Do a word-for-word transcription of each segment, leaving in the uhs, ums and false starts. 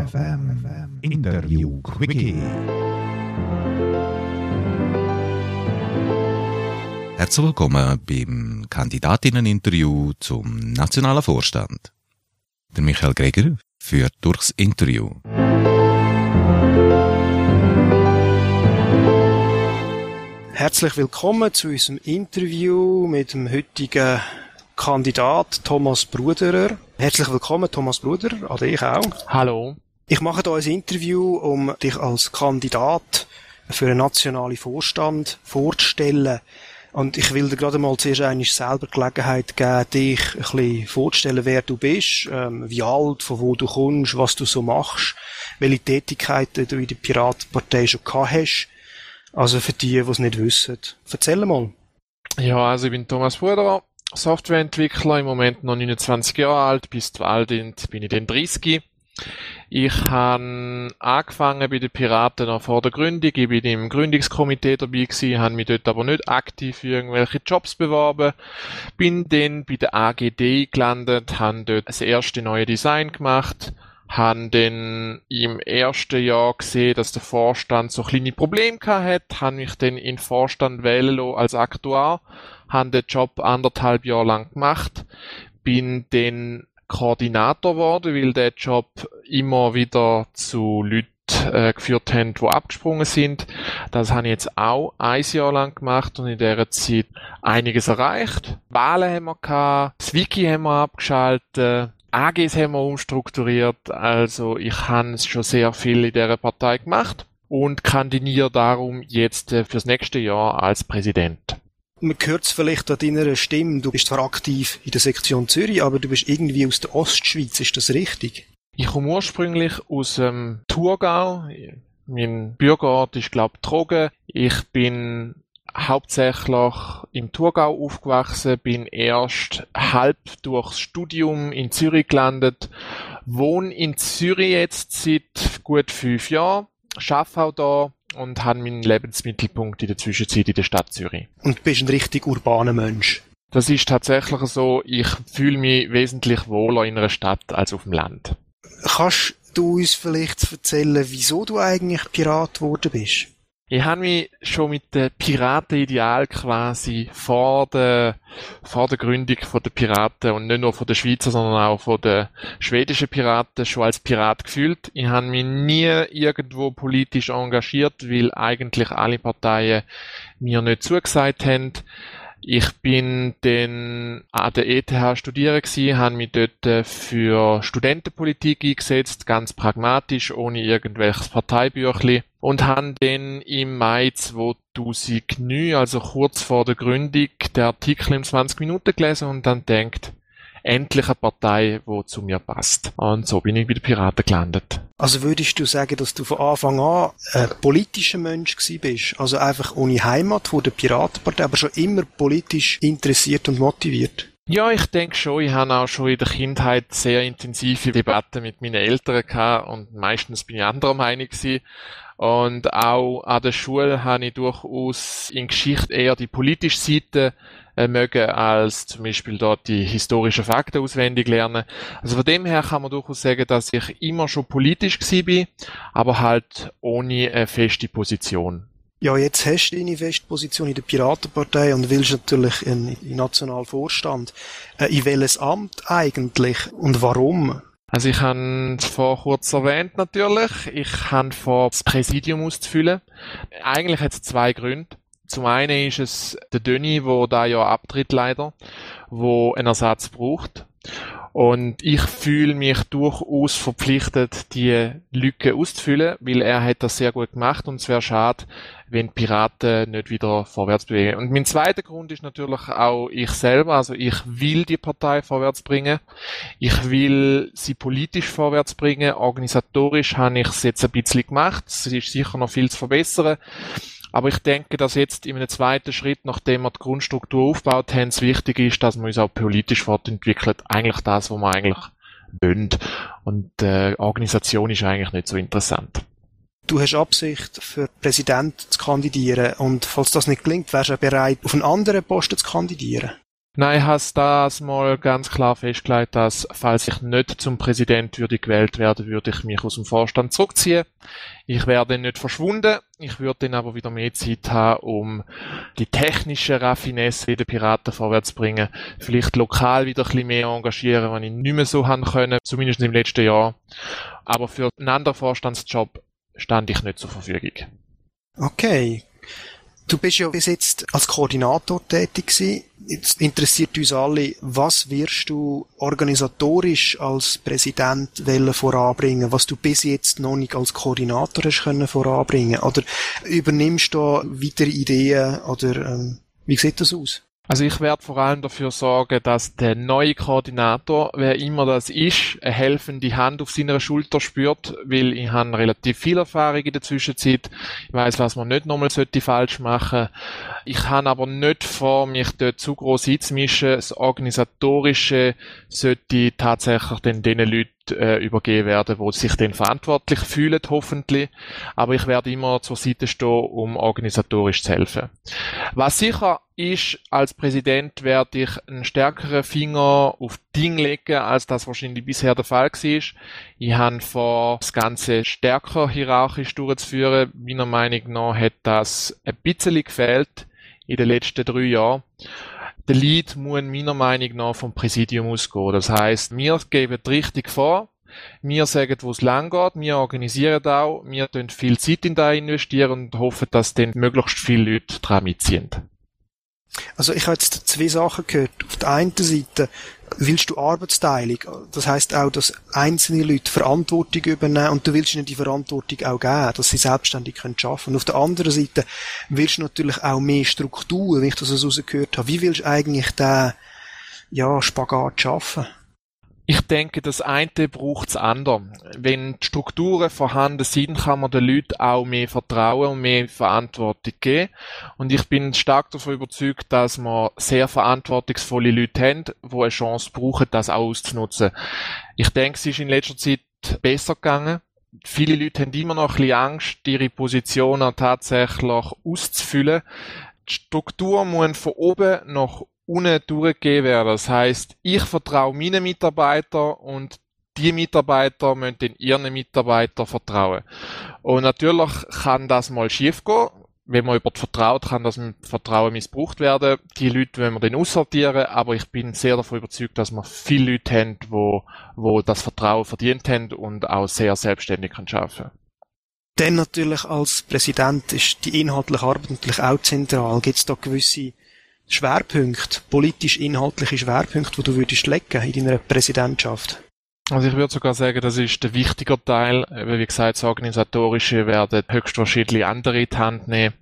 M. Interview Quickie. Herzlich willkommen beim Kandidatinnen-Interview zum Nationalen Vorstand. Der Michael Greger führt durchs Interview. Herzlich willkommen zu unserem Interview mit dem heutigen Kandidat Thomas Bruderer. Herzlich willkommen, Thomas Bruderer, an dich auch. Hallo. Ich mache hier ein Interview, um dich als Kandidat für einen nationalen Vorstand vorzustellen. Und ich will dir gerade mal zuerst einmal selber Gelegenheit geben, dich ein bisschen vorzustellen, wer du bist, ähm, wie alt, von wo du kommst, was du so machst, welche Tätigkeiten du in der Piratenpartei schon gehabt hast. Also für die, die es nicht wissen. Erzähl mal. Ja, also ich bin Thomas Bruderer, Softwareentwickler, im Moment noch neunundzwanzig Jahre alt, bis zur Wahl bin ich dann dreißig. Ich habe angefangen bei den Piraten noch vor der Gründung. Ich bin im Gründungskomitee dabei gewesen, habe mich dort aber nicht aktiv für irgendwelche Jobs beworben. Bin dann bei der A G D gelandet, habe dort das erste neue Design gemacht, habe dann im ersten Jahr gesehen, dass der Vorstand so kleine Probleme hatte, habe mich dann in den Vorstand wählen lassen als Aktuar, habe den Job anderthalb Jahre lang gemacht, bin dann Koordinator geworden, weil der Job immer wieder zu Leuten äh, geführt hat, die abgesprungen sind. Das habe ich jetzt auch ein Jahr lang gemacht und in dieser Zeit einiges erreicht. Wahlen haben wir gehabt, das Wiki haben wir abgeschaltet, A Gs haben wir umstrukturiert, also ich habe schon sehr viel in dieser Partei gemacht und kandidiere darum jetzt äh, fürs nächste Jahr als Präsident. Man hört es vielleicht an deiner Stimme, du bist zwar aktiv in der Sektion Zürich, aber du bist irgendwie aus der Ostschweiz, ist das richtig? Ich komme ursprünglich aus dem Thurgau, mein Bürgerort ist glaube ich Trogen. Ich bin hauptsächlich im Thurgau aufgewachsen, bin erst halb durchs Studium in Zürich gelandet, wohne in Zürich jetzt seit gut fünf Jahren, arbeite auch da und habe meinen Lebensmittelpunkt in der Zwischenzeit in der Stadt Zürich. Und du bist ein richtig urbaner Mensch? Das ist tatsächlich so, ich fühle mich wesentlich wohler in einer Stadt als auf dem Land. Kannst du uns vielleicht erzählen, wieso du eigentlich Pirat geworden bist? Ich habe mich schon mit dem Piratenideal quasi vor der, vor der Gründung von der Piraten und nicht nur von der Schweizer, sondern auch von den schwedischen Piraten schon als Pirat gefühlt. Ich habe mich nie irgendwo politisch engagiert, weil eigentlich alle Parteien mir nicht zugesagt haben. Ich bin dann an der E T H studieren gewesen, habe mich dort für Studentenpolitik eingesetzt, ganz pragmatisch, ohne irgendwelches Parteibüchli. Und habe dann im Mai zweitausendneun, also kurz vor der Gründung, den Artikel im zwanzig Minuten gelesen und dann gedacht, endlich eine Partei, die zu mir passt. Und so bin ich bei den Piraten gelandet. Also würdest du sagen, dass du von Anfang an ein politischer Mensch gewesen bist? Also einfach ohne Heimat vor der Piratenpartei, aber schon immer politisch interessiert und motiviert? Ja, ich denke schon. Ich habe auch schon in der Kindheit sehr intensive Debatten mit meinen Eltern gehabt und meistens bin ich anderer Meinung gewesen. Und auch an der Schule habe ich durchaus in Geschichte eher die politische Seite äh, mögen, als zum Beispiel dort die historischen Fakten auswendig lernen. Also von dem her kann man durchaus sagen, dass ich immer schon politisch gewesen bin, aber halt ohne eine feste Position. Ja, jetzt hast du deine feste Position in der Piratenpartei und willst natürlich in den nationalen Vorstand. Äh, in welches Amt eigentlich und warum? Also ich habe es vor kurz erwähnt natürlich. Ich habe vor, das Präsidium auszufüllen. Eigentlich hat es zwei Gründe. Zum einen ist es der Döni, der da ja abtritt leider, wo einen Ersatz braucht. Und ich fühle mich durchaus verpflichtet, die Lücke auszufüllen, weil er hat das sehr gut gemacht und es wäre schade, wenn die Piraten nicht wieder vorwärts bewegen. Und mein zweiter Grund ist natürlich auch ich selber, also ich will die Partei vorwärts bringen. Ich will sie politisch vorwärts bringen. Organisatorisch habe ich es jetzt ein bisschen gemacht. Es ist sicher noch viel zu verbessern. Aber ich denke, dass jetzt in einem zweiten Schritt, nachdem wir die Grundstruktur aufgebaut haben, es wichtig ist, dass wir uns auch politisch fortentwickeln. Eigentlich das, was wir eigentlich wollen. Und die äh, Organisation ist eigentlich nicht so interessant. Du hast Absicht, für Präsident zu kandidieren und falls das nicht gelingt, wärst du bereit, auf einen anderen Posten zu kandidieren? Nein, ich habe das mal ganz klar festgelegt, dass, falls ich nicht zum Präsident würde gewählt werden, würde ich mich aus dem Vorstand zurückziehen. Ich wäre dann nicht verschwunden. Ich würde dann aber wieder mehr Zeit haben, um die technische Raffinesse in den Piraten vorwärts zu bringen. Vielleicht lokal wieder ein bisschen mehr engagieren, wenn ich nicht mehr so haben können, zumindest im letzten Jahr. Aber für einen anderen Vorstandsjob stand ich nicht zur Verfügung. Okay. Du bist ja bis jetzt als Koordinator tätig gewesen. Jetzt interessiert uns alle, was wirst du organisatorisch als Präsident wollen voranbringen, was du bis jetzt noch nicht als Koordinator hast können voranbringen? Oder übernimmst du da weitere Ideen oder ähm, wie sieht das aus? Also ich werde vor allem dafür sorgen, dass der neue Koordinator, wer immer das ist, eine helfende Hand auf seiner Schulter spürt, weil ich habe relativ viel Erfahrung in der Zwischenzeit. Ich weiss, was man nicht nochmal sollte falsch machen. Ich habe aber nicht vor, mich dort zu gross einzumischen. Das Organisatorische sollte tatsächlich dann den Leuten äh, übergeben werden, die sich dann verantwortlich fühlen, hoffentlich. Aber ich werde immer zur Seite stehen, um organisatorisch zu helfen. Was sicher ist, als Präsident werde ich einen stärkeren Finger auf Dinge legen, als das wahrscheinlich bisher der Fall war. Ich habe vor, das Ganze stärker hierarchisch durchzuführen. Meiner Meinung nach hat das ein bisschen gefehlt in den letzten drei Jahren. Der Lead muss meiner Meinung nach vom Präsidium ausgehen. Das heisst, wir geben die Richtung vor, wir sagen, wo es lang geht, wir organisieren auch, wir investieren viel Zeit in das investieren und hoffen, dass dann möglichst viele Leute daran mitziehen. Also ich habe jetzt zwei Sachen gehört. Auf der einen Seite willst du Arbeitsteilung. Das heisst auch, dass einzelne Leute Verantwortung übernehmen und du willst ihnen die Verantwortung auch geben, dass sie selbstständig arbeiten können. Und auf der anderen Seite willst du natürlich auch mehr Struktur, wie ich das so rausgehört habe. Wie willst du eigentlich den ja, Spagat schaffen? Ich denke, das eine braucht das andere. Wenn die Strukturen vorhanden sind, kann man den Leuten auch mehr Vertrauen und mehr Verantwortung geben. Und ich bin stark davon überzeugt, dass wir sehr verantwortungsvolle Leute haben, die eine Chance brauchen, das auch auszunutzen. Ich denke, es ist in letzter Zeit besser gegangen. Viele Leute haben immer noch ein bisschen Angst, ihre Positionen tatsächlich auszufüllen. Die Struktur muss von oben nach unten durchgegeben werden. Das heisst, ich vertraue meinen Mitarbeitern und die Mitarbeiter müssen den ihren Mitarbeitern vertrauen. Und natürlich kann das mal schief gehen. Wenn man jemand vertraut, kann das mit Vertrauen missbraucht werden. Die Leute wollen wir dann aussortieren, aber ich bin sehr davon überzeugt, dass wir viele Leute haben, die, die das Vertrauen verdient haben und auch sehr selbstständig arbeiten können. Dann natürlich als Präsident ist die inhaltliche Arbeit natürlich auch zentral. Gibt es da gewisse Schwerpunkte, politisch-inhaltliche Schwerpunkte, die du würdest legen in deiner Präsidentschaft? Also ich würde sogar sagen, das ist der wichtige Teil. Wie gesagt, das Organisatorische werden höchstwahrscheinlich andere in die Hand nehmen.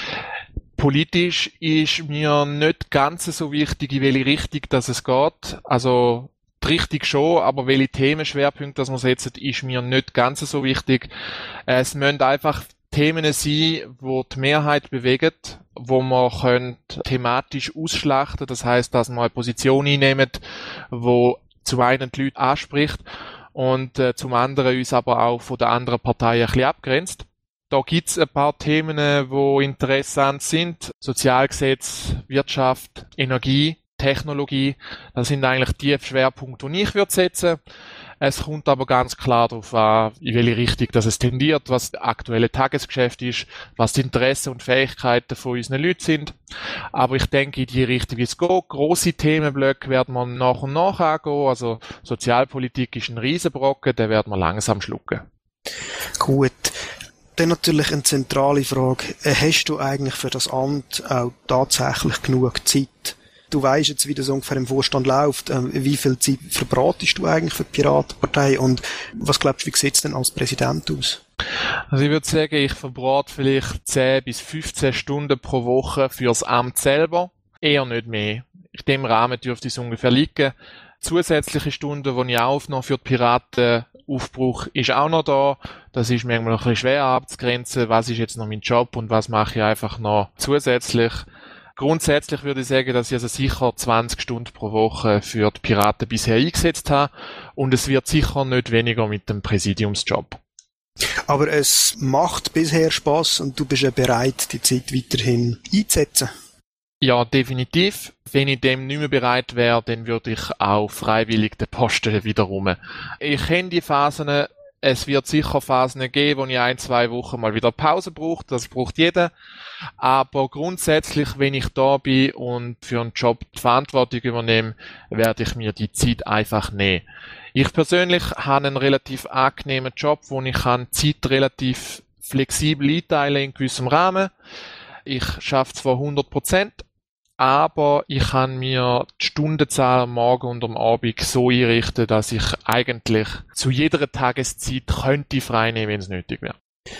Politisch ist mir nicht ganz so wichtig, in welche Richtung dass es geht. Also die Richtung schon, aber welche Themenschwerpunkte dass man setzt, ist mir nicht ganz so wichtig. Es müssen einfach Themen sein, die die Mehrheit bewegen, wo man könnte thematisch ausschlachten, das heisst, dass man eine Position einnimmt, wo zum einen die Leute anspricht und äh, zum anderen uns aber auch von der anderen Partei ein bisschen abgrenzt. Da gibt's ein paar Themen, die interessant sind. Sozialgesetz, Wirtschaft, Energie, Technologie, das sind eigentlich die Schwerpunkte, die ich würde setzen. Es kommt aber ganz klar darauf an, in welche Richtung das es tendiert, was das aktuelle Tagesgeschäft ist, was die Interessen und Fähigkeiten von unseren Leuten sind. Aber ich denke, in die Richtung wird es gehen. Grosse Themenblöcke werden wir nach und nach angehen. Also Sozialpolitik ist ein Riesenbrocken, den werden wir langsam schlucken. Gut. Dann natürlich eine zentrale Frage. Hast du eigentlich für das Amt auch tatsächlich genug Zeit? Du weisst jetzt, wie das ungefähr im Vorstand läuft. Wie viel Zeit verbratest du eigentlich für die Piratenpartei? Und was glaubst du, wie sieht es denn als Präsident aus? Also ich würde sagen, ich verbrate vielleicht zehn bis fünfzehn Stunden pro Woche fürs Amt selber. Eher nicht mehr. In dem Rahmen dürfte es ungefähr liegen. Zusätzliche Stunden, die ich auch noch für die Piraten aufbrauche, ist auch noch da. Das ist mir manchmal ein bisschen schwer abzugrenzen. Was ist jetzt noch mein Job und was mache ich einfach noch zusätzlich? Grundsätzlich würde ich sagen, dass ich also sicher zwanzig Stunden pro Woche für die Piraten bisher eingesetzt habe und es wird sicher nicht weniger mit dem Präsidiumsjob. Aber es macht bisher Spass und du bist ja bereit, die Zeit weiterhin einzusetzen? Ja, definitiv. Wenn ich dem nicht mehr bereit wäre, dann würde ich auch freiwillig den Posten wieder rum. Ich kenne die Phasen. Es wird sicher Phasen geben, wo ich ein, zwei Wochen mal wieder Pause brauche. Das braucht jeder. Aber grundsätzlich, wenn ich da bin und für einen Job die Verantwortung übernehme, werde ich mir die Zeit einfach nehmen. Ich persönlich habe einen relativ angenehmen Job, wo ich kann die Zeit relativ flexibel einteilen in gewissem Rahmen. Ich schaffe zwar hundert Prozent, aber ich kann mir die Stundenzahl am Morgen und am Abend so einrichten, dass ich eigentlich zu jeder Tageszeit könnte frei nehmen, wenn es nötig wäre.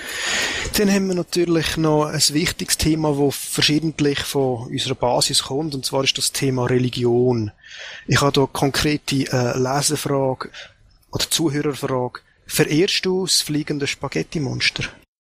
Dann haben wir natürlich noch ein wichtiges Thema, das verschiedentlich von unserer Basis kommt, und zwar ist das Thema Religion. Ich habe hier konkrete äh, Leserfrage oder Zuhörerfrage. Verehrst du das fliegende Spaghetti-Monster?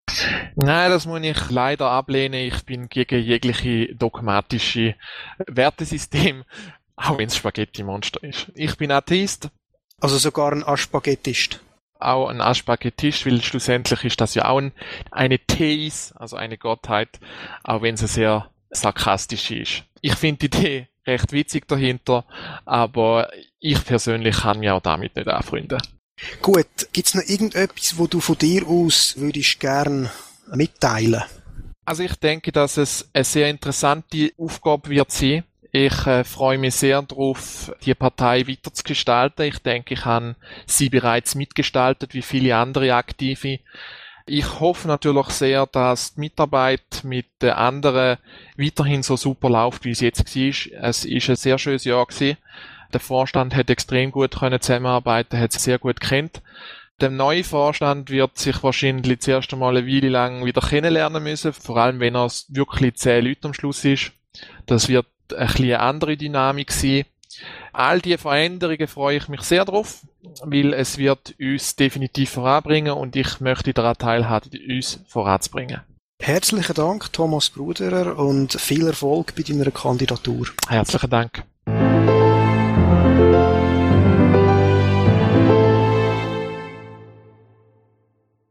Nein, das muss ich leider ablehnen. Ich bin gegen jegliche dogmatische Wertesystem, auch wenn es Spaghetti-Monster ist. Ich bin Atheist. Also sogar ein Aspaghettist? Auch ein Aspaghettist, weil schlussendlich ist das ja auch ein, eine Theis, also eine Gottheit, auch wenn sie sehr sarkastisch ist. Ich finde die Idee recht witzig dahinter, aber ich persönlich kann mich auch damit nicht anfreunden. Gut, gibt's noch irgendetwas, wo du von dir aus würdest gern mitteilen? Also ich denke, dass es eine sehr interessante Aufgabe wird sein. Ich äh, freue mich sehr darauf, die Partei weiterzugestalten. Ich denke, ich habe sie bereits mitgestaltet, wie viele andere Aktive. Ich hoffe natürlich sehr, dass die Mitarbeit mit den anderen weiterhin so super läuft, wie es jetzt war. Es ist ein sehr schönes Jahr gewesen. Der Vorstand hat extrem gut können zusammenarbeiten, hat sich sehr gut gekannt. Der neue Vorstand wird sich wahrscheinlich das erste Mal eine Weile lang wieder kennenlernen müssen, vor allem wenn er wirklich zehn Leute am Schluss ist. Das wird ein bisschen eine andere Dynamik sein. All diese Veränderungen freue ich mich sehr drauf, weil es wird uns definitiv voranbringen und ich möchte daran teilhaben, uns voranzubringen. Herzlichen Dank, Thomas Bruderer, und viel Erfolg bei deiner Kandidatur. Herzlichen Dank.